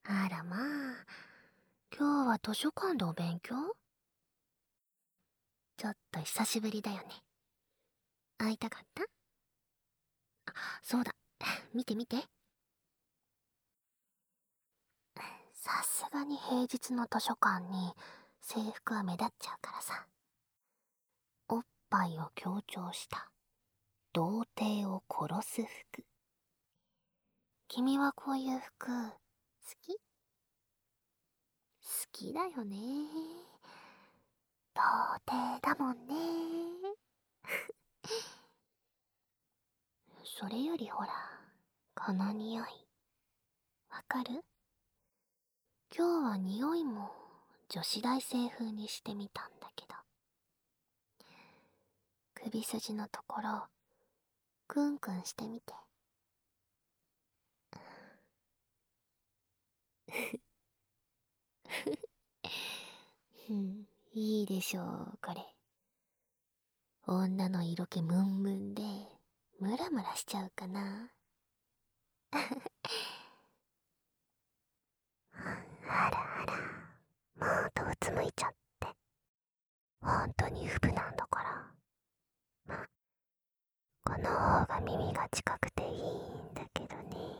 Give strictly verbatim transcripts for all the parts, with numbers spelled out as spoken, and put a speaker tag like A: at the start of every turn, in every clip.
A: あらまあ、今日は図書館でお勉強？ちょっと久しぶりだよね。会いたかった？あ、そうだ。見て見て。さすがに平日の図書館に制服は目立っちゃうからさ。おっぱいを強調した童貞を殺す服。君はこういう服好き？好きだよね。童貞だもんね。それよりほら、この匂いわかる？今日は匂いも女子大生風にしてみたんだけど、首筋のところクンクンしてみて。うん、いいでしょうこれ。女の色気ムンムンでムラムラしちゃうかな。あらあら、もうとうつむいちゃって。本当に不なんだから。ま、この方が耳が近くていいんだけどね。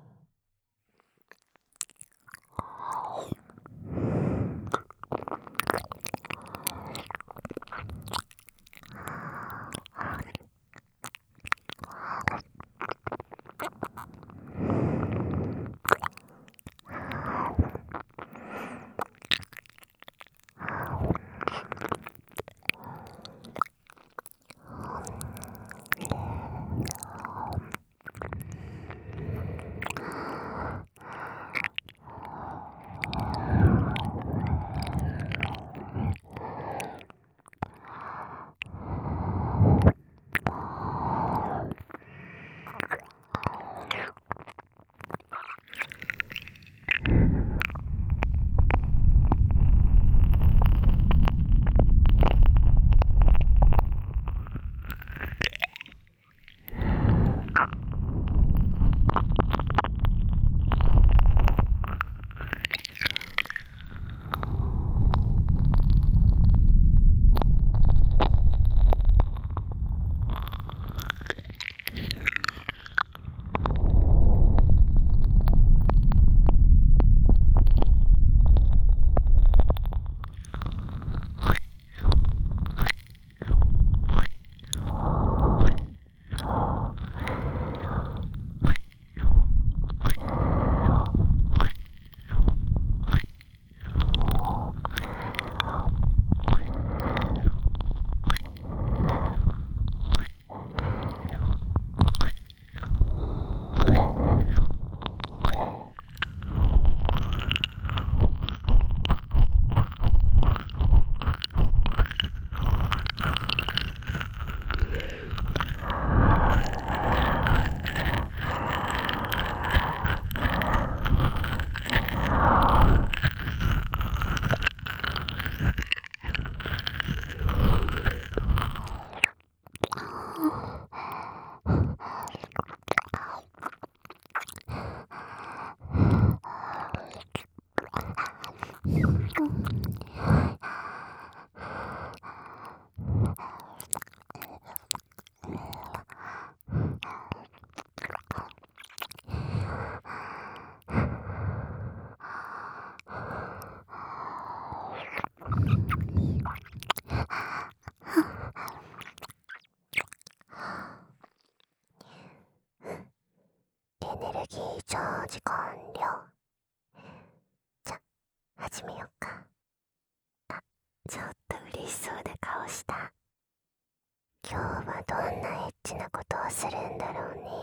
A: エネルギーチャージ完了。じゃ、始めよっか。あ、ちょっと嬉しそうな顔した。今日はどんなエッチなことをするんだろうね。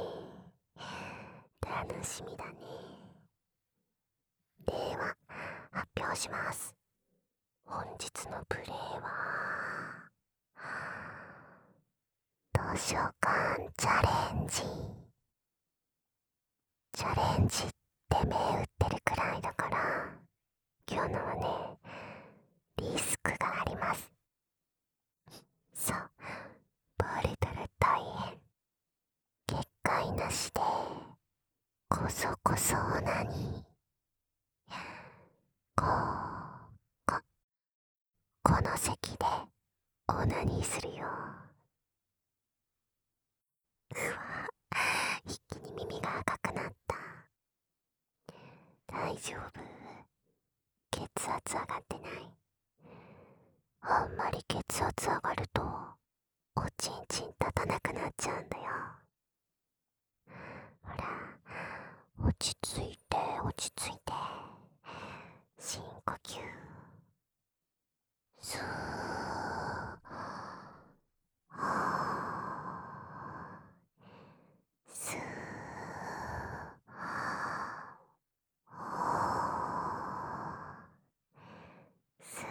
A: 楽しみだね。では、発表します。本日のプレイは、図書館チャレンジ。チャレンジって銘打ってるくらいだから、今日のはね、リスクがあります。そう、バレたら大変。結界なしで、こそこそオナニー。 こここの席でオナニーするよ。うわ、一気に耳が赤くなった。大丈夫？血圧上がってない？あんまり血圧上がるとおちんちん立たなくなっちゃうんだよ。ほら、落ち着いて落ち着いて、深呼吸。スーはースーはースー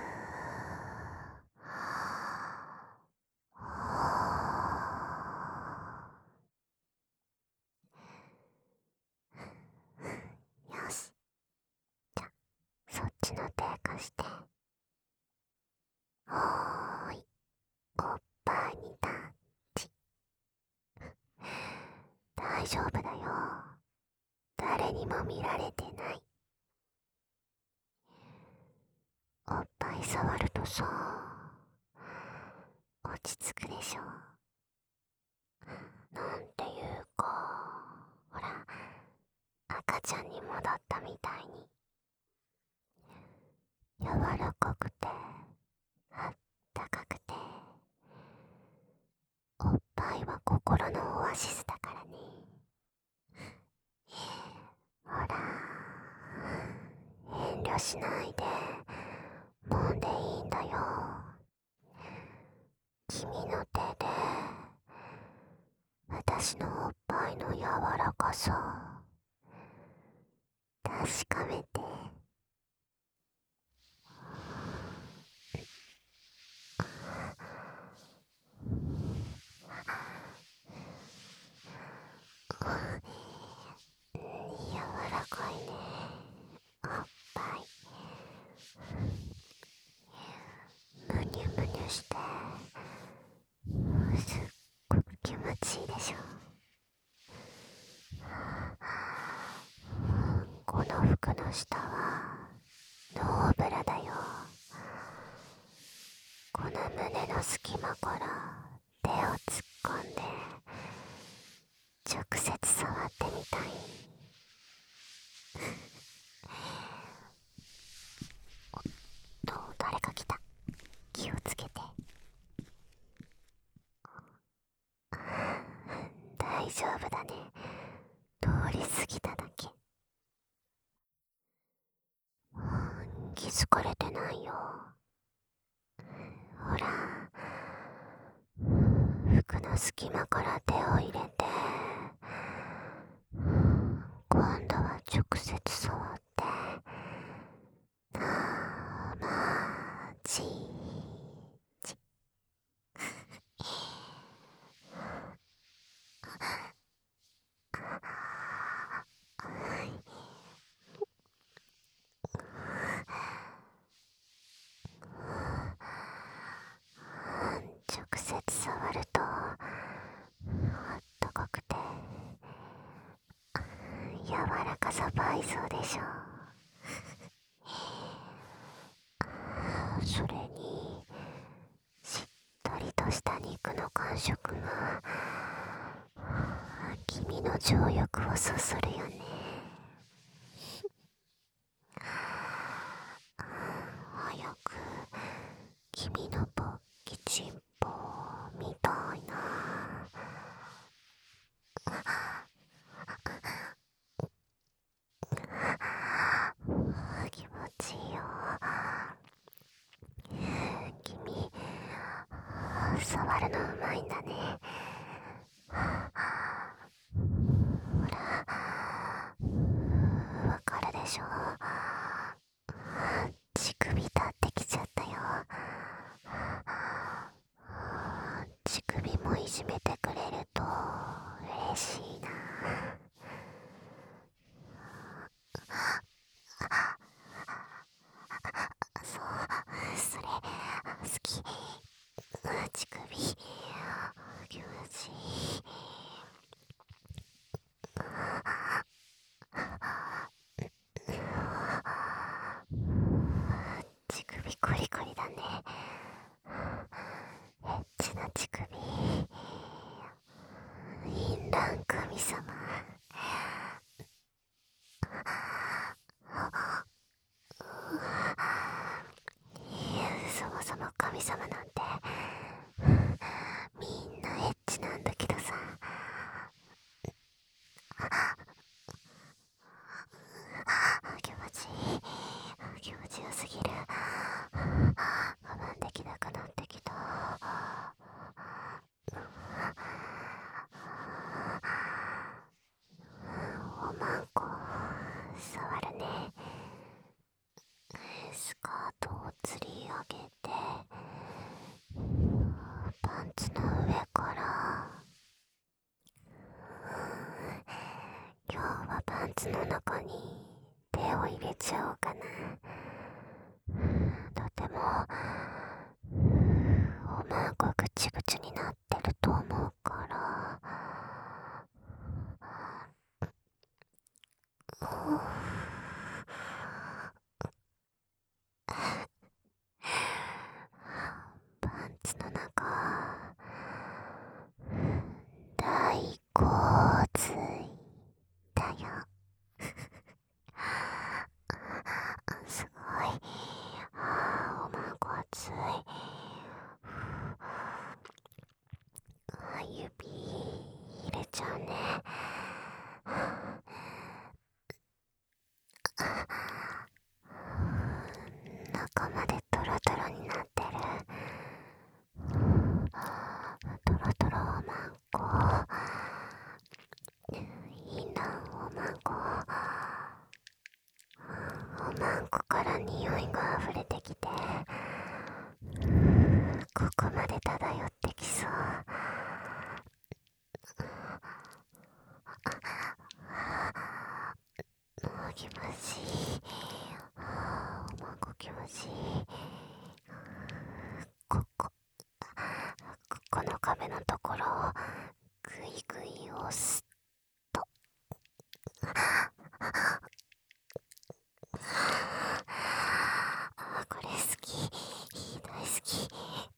A: よし、じゃそっちの手貸して。おーい、おっぱいにタッチ。大丈夫だよ、誰にも見られてない。おっぱい触るとさ、落ち着くでしょ。なんていうか、ほら、赤ちゃんに戻ったみたいに柔らかくてあったかくて、おっぱいは心のオアシスだからね。ほら、遠慮しないで揉んでいいんだよ。君の手で私のおっぱいの柔らかさ確かめて。柔らかいね、おっぱい。むにゅむにゅしてすっごく気持ちいいでしょ。この服の下はノーブラだよ。この胸の隙間から手を突っ込んで直接触ってみたい。おっと、誰か来た。気をつけて。大丈夫だね、通り過ぎただけ。気づかれてないよ。ほら、服の隙間から手を入れて、今度は直接触ってなまじじ直接触るとあったかくて柔らかさ倍増でしょ。それにしっとりとした肉の感触が君の情欲をそそるよね。早く君のポッキチンポみたいな。気持ちいいよ。君、触るのうまいんだね。ほら、わかるでしょ。乳首立ってきちゃったよ。乳首もいじめてくれると嬉しいな。そう、それ好き。乳首ギュリコリだね。エッチな乳首、淫乱神様。いや、そもそも神様なんてみんなエッチなんだけどさ。気持ちいい、気持ちよすぎる。我慢できなくなってきた。おまんこ触るね。スカートを吊り上げて、パンツの上から、今日はパンツの中に手を入れちゃおうかな。とてもおまんこぐちぐちになってると思うから。パンツの中大洪水だよ。すごい。あー、おまんこ熱い。指入れちゃうね。中までトロトロになってる。トロトロおまんこ、いいなおまんこ。おまんこから匂いが溢れてきて、ここまで漂ってきそう。気持ちいい。おまんこ気持ちいい。ここ、ここの壁のところをぐいぐい押すと、これ好き、大好き。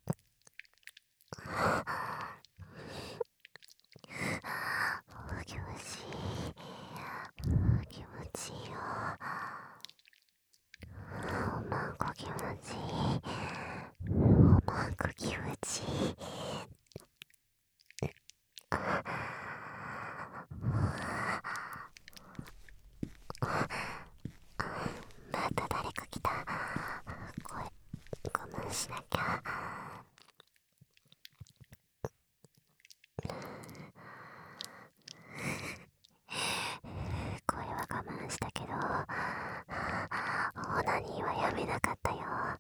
A: 気持ちいい、気持ちいいよ。おまんこ気持ちいい。おまんこ気持ちいい。また誰か来た。声我慢しなきゃ。声は我慢したけど、オナニーはやめなかったよ。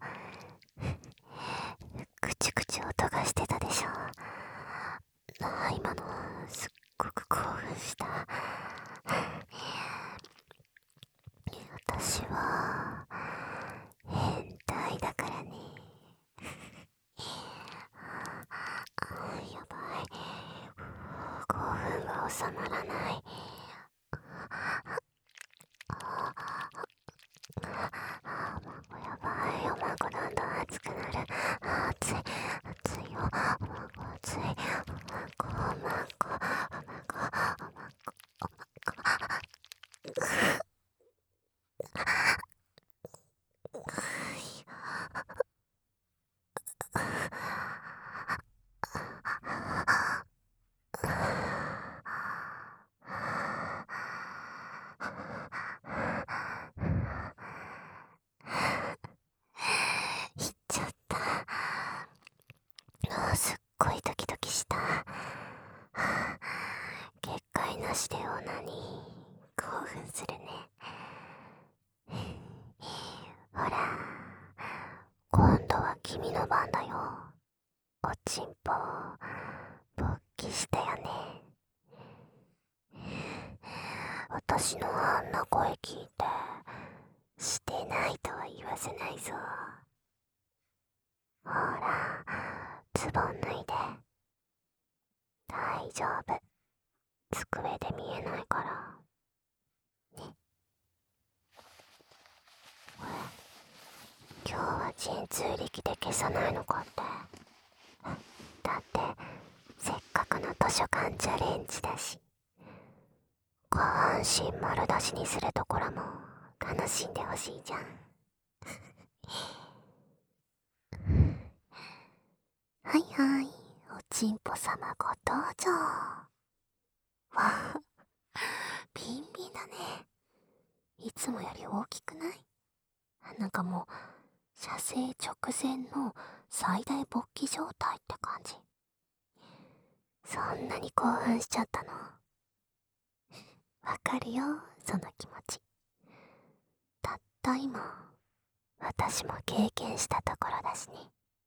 A: ぐちぐち音がしてたでしょ。あ、今のすっごく興奮した。私は変態だからね。やばい、興奮が収まらない。おまんこやばい。おまんこどんどん熱くなる。熱い、熱いよ。おまんこ熱い。おまんこ、おまんこ、おまんこ、おまんこ、おまんこ。いっちゃった。あ、すっごいドキドキした。結界なしでオナニー興奮するね。ほら、今度は君の番だよ。おちんぽ勃起したよね。私のあんな声聞いてしてないとは言わせないぞ。ほら、ズボン脱いで。大丈夫、机で見えないからね。ほら、今日はちん通力で消さないのかって。だってせっかくの図書館チャレンジだし、下半身丸出しにするところも楽しんでほしいじゃん。はいはい、おちんぽ様ご登場。わあ、ビンビンだね。いつもより大きくない？なんかもう射精直前の最大勃起状態って感じ。そんなに興奮しちゃったの？わかるよ、その気持ち。たった今私も経験したところだしね。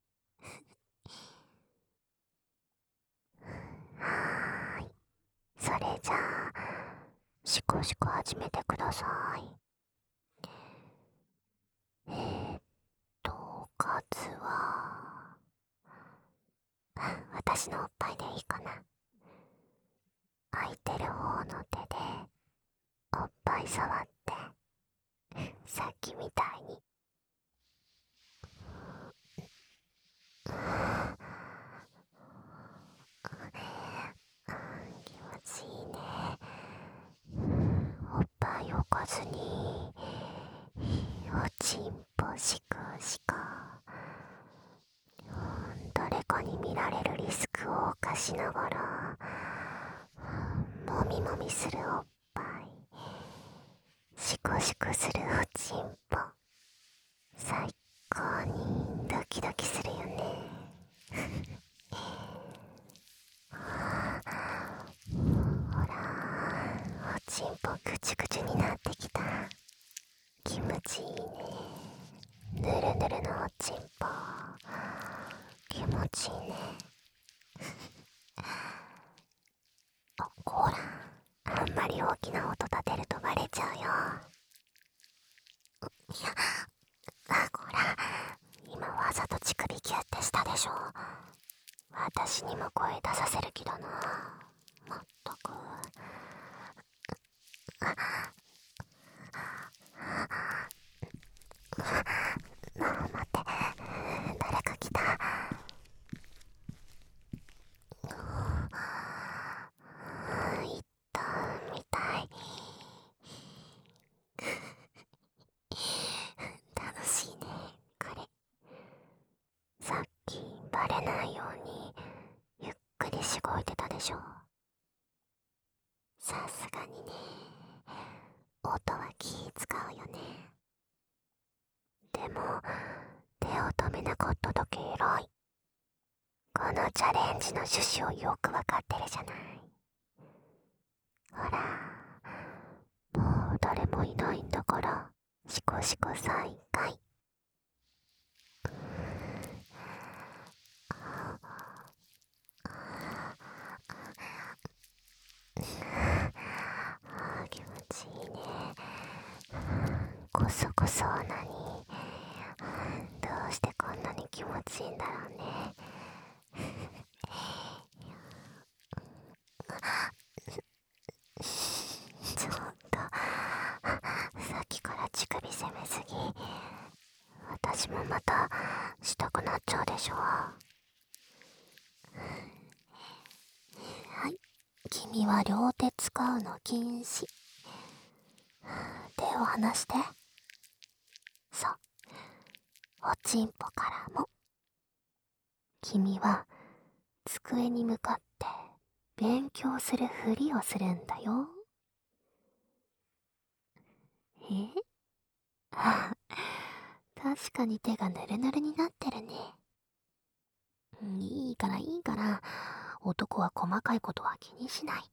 A: はーい、それじゃあシコシコ始めてください。えーっとおかずは私のおっぱいでいいかな。空いてる方の手でおっぱい触ってさっきみたいに。気持ちいいね。おっぱい置かずにおちんぽしくしか、誰かに見られるリスクを冒しながらもみもみするおっぱい、シコシコするおちんぽ、最高にドキドキするよね。ほら、おちんぽぐちゅぐちゅになってきた。気持ちいいね。ぬるぬるのおちんぽ、気持ちいいね。あ、こら、あんまり大きな音立てるとバレちゃうよ。いや、あ、こら、今わざと乳首ギュってしたでしょ。私にも声出させる気だな。まったく。あ、待って、誰か来た。いったみたい。楽しいね、これ。さっきバレないようにゆっくりしごいてたでしょ。さすがにね、音は気使うよね。でも手を止めなかっただけ偉い。このチャレンジの趣旨をよくわかってるじゃない。ほら、もう誰もいないんだからシコシコ再開。あ、気持ちいいね。こそこそなに、どうしてこんなに気持ちいいんだろうね。ちょっとさっきから乳首攻めすぎ。私もまたしたくなっちゃうでしょ。はい、君は両手使うの禁止。手を離して。そう、おちんぽからも。君は机に向かって勉強するふりをするんだよ。えあ、確かに手がぬるぬるになってるね。いいからいいから、男は細かいことは気にしない。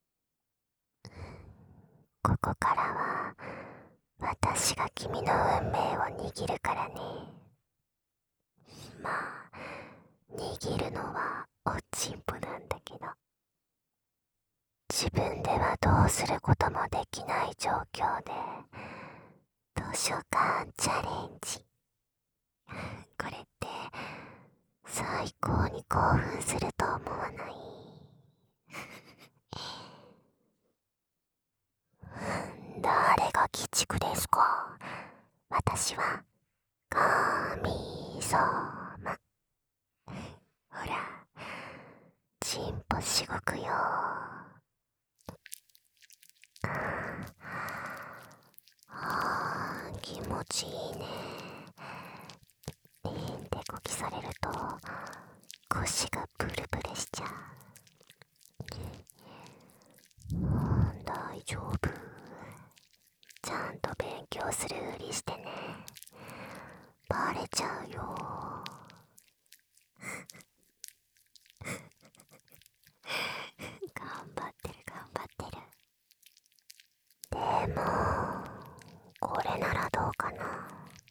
A: ここからは私が君の運命を握るからね。まあ、握るのはおちんぽなんだけど、自分ではどうすることもできない状況で図書館チャレンジ。これって最高に興奮すると思わない？誰が鬼畜ですか？私は神さま。ほら、チンポしごくよ。あー、気持ちいいね。ピンってこきされると腰がブルブルしちゃう。大丈夫。ちゃんと勉強するふりしてね。バレちゃうよ。頑張ってる頑張ってる。でもこれならどうかな。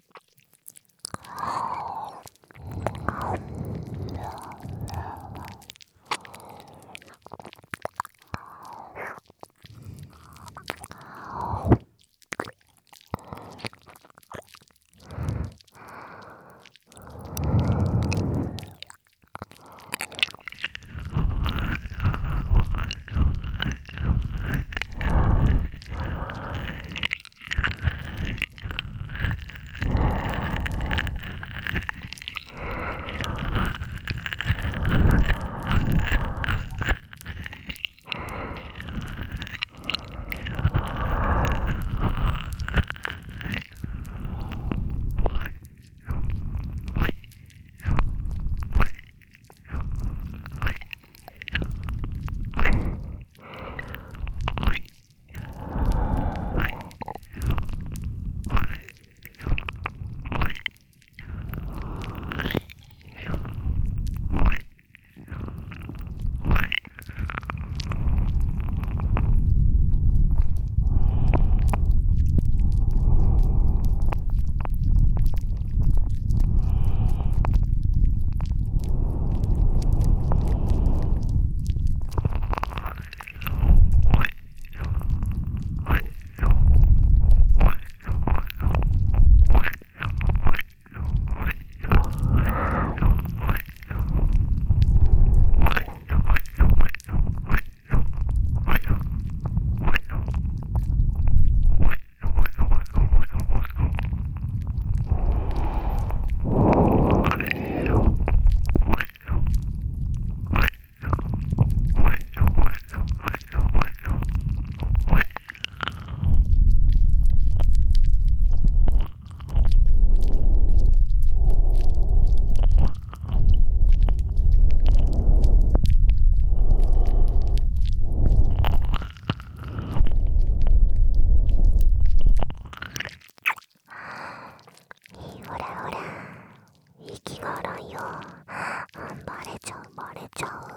A: ほらほら、息が荒いよ。バレちゃうバレちゃう。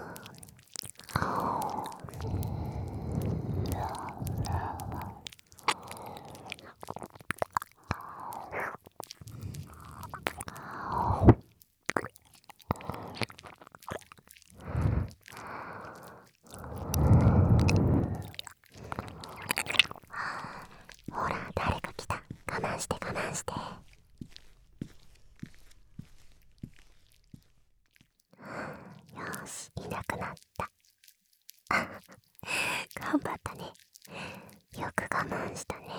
A: ほら、誰か来た。我慢して我慢して。よーし、いなくなった。頑張ったね。よく我慢したね。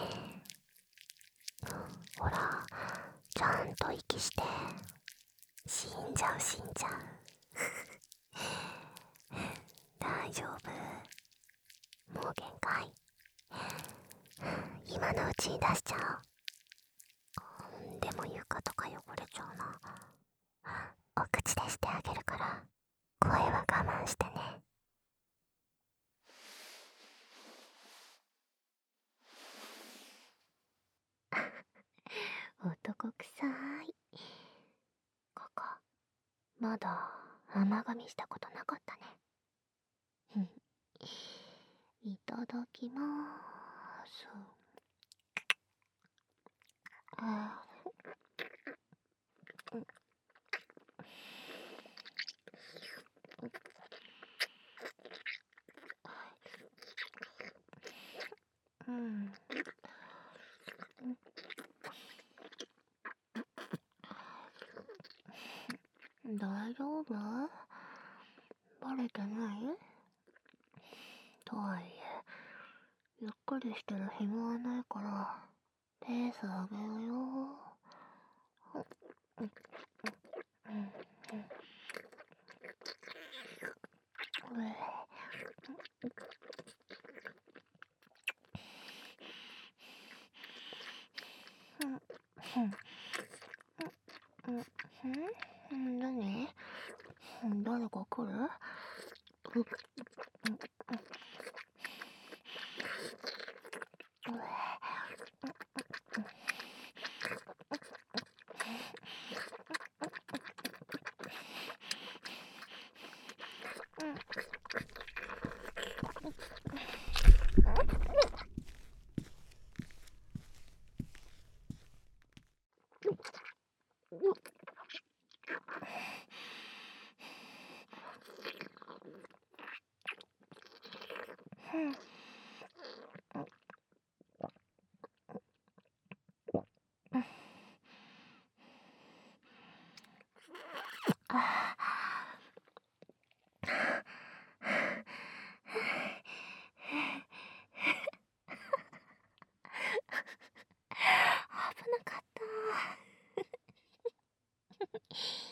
A: ほら、ちゃんと息して。死んじゃう死んじゃう。大丈夫。もう限界。今のうちに出しちゃおう。でも床とか汚れちゃうな。お口でしてあげるから声は我慢してね。男くさい。ここまだ甘噛みしたことなかったね。いただきまーす。あうん、大丈夫？バレてない？とはいえゆっくりしてる暇はないからペース上げるよ。 うんうんうえうんうんうんうん何誰か来るうううんあ危なかった。